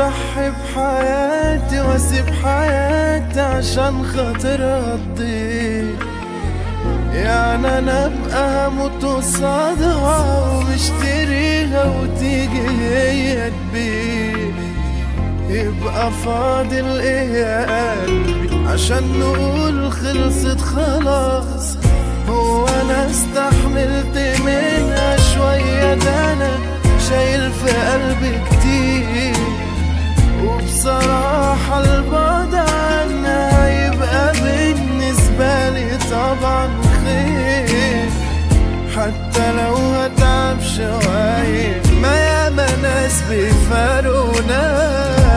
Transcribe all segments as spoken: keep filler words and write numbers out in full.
اضحي بحياتي واسيب حياتي عشان خاطرها تضيع؟ يعني انا ابقى هموت قصادها ومشتريها وتيجي هي تبيع؟ يبقى فاضل ايه يا قلبي عشان نقول خلصت خلاص؟ هو انا استحملت منها شوية؟ ده انا شايل في قلبي كتير، وبصراحة البعد عنها هيبقى بالنسبة لي طبعا خير. حتى لو هتعب شوية ما ياما ناس بيفارقونا،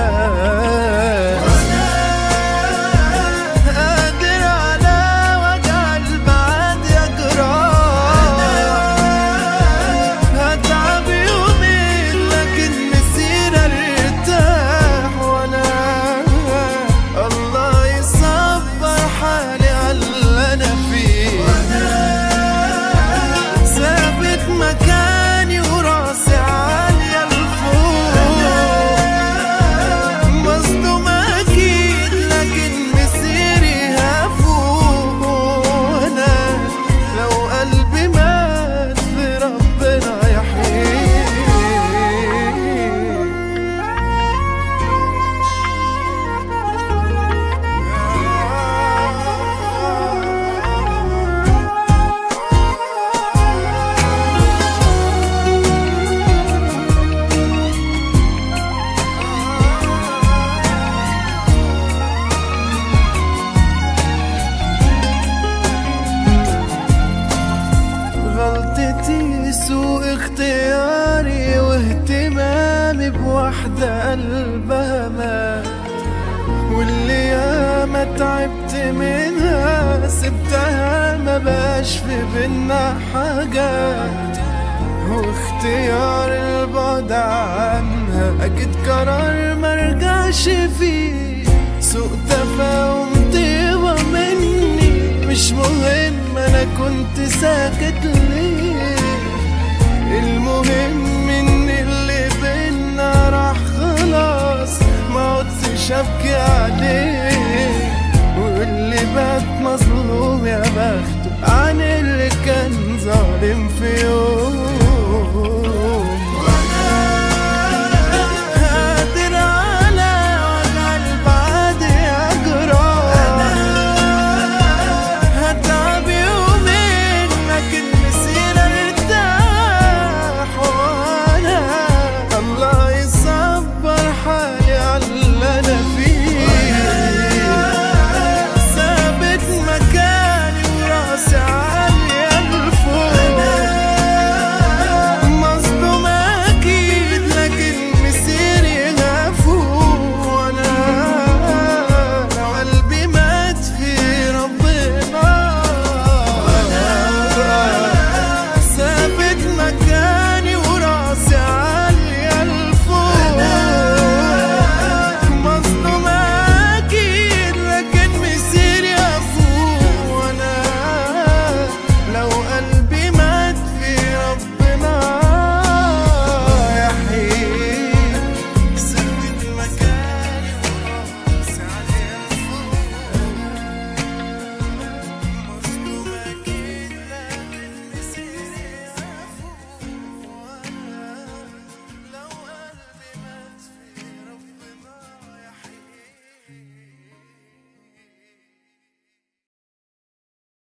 سوء اختياري واهتمامي بواحدة قلبها مات، واللي ياما تعبت منها سبتها ما بقاش في بينا حاجات. واختيار البعد عنها اكيد قرار مرجعش فيه، سوء تفاهم طيبة مني مش مهم انا كنت ساكت ليه. المهم ان اللي بينا راح خلاص ما عدتش ابكي عليه.